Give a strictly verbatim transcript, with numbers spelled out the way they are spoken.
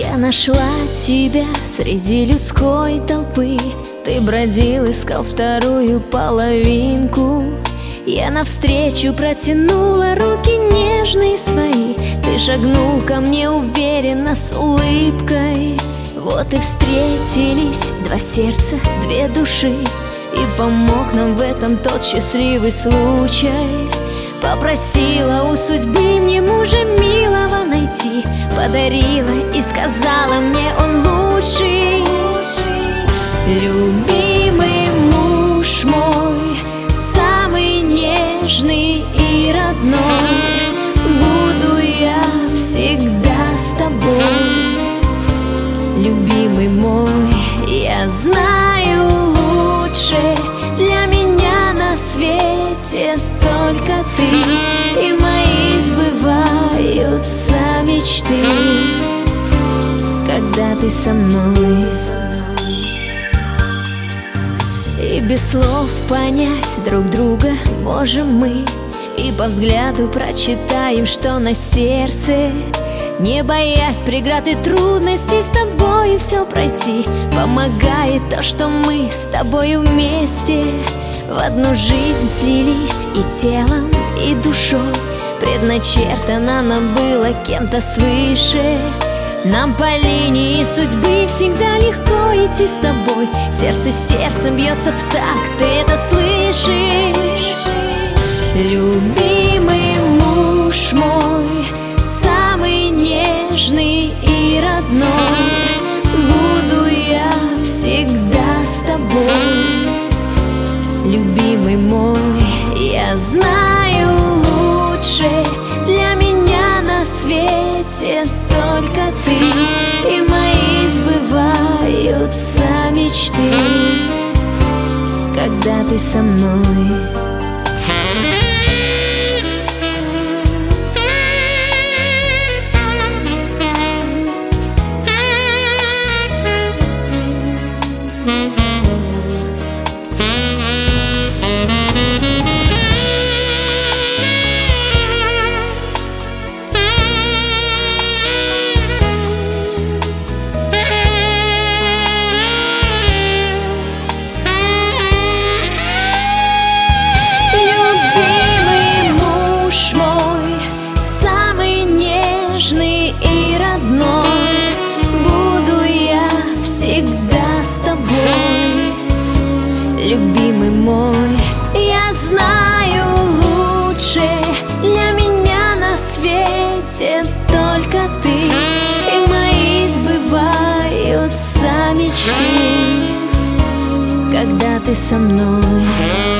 Я нашла тебя среди людской толпы. Ты бродил, искал вторую половинку. Я навстречу протянула руки нежные свои. Ты шагнул ко мне уверенно с улыбкой. Вот и встретились два сердца, две души. И помог нам в этом тот счастливый случай. Попросила у судьбы мне мужа милого найти. Подарила и сказала мне, он лучший. Любимый муж мой, самый нежный и родной, буду я всегда с тобой. Любимый мой, я знаю лучше для меня на свете только ты. И мои сбываются мечты, когда ты со мной. И без слов понять друг друга можем мы, и по взгляду прочитаем, что на сердце. Не боясь преград и трудностей, с тобой все пройти помогает то, что мы с тобой вместе в одну жизнь слились и телом, и душой. Предначертано нам было кем-то свыше. Нам по линии судьбы всегда легко идти с тобой. Сердце сердцем бьется в такт, ты это слышишь? Любимый муж мой, самый нежный и родной, буду я всегда с тобой. Любимый мой, я знаю лучше для меня на свете только ты. И мои сбываются мечты, когда ты со мной. И родной, буду я всегда с тобой. Любимый мой, я знаю лучше для меня на свете только ты. И мои сбываются мечты, когда ты со мной.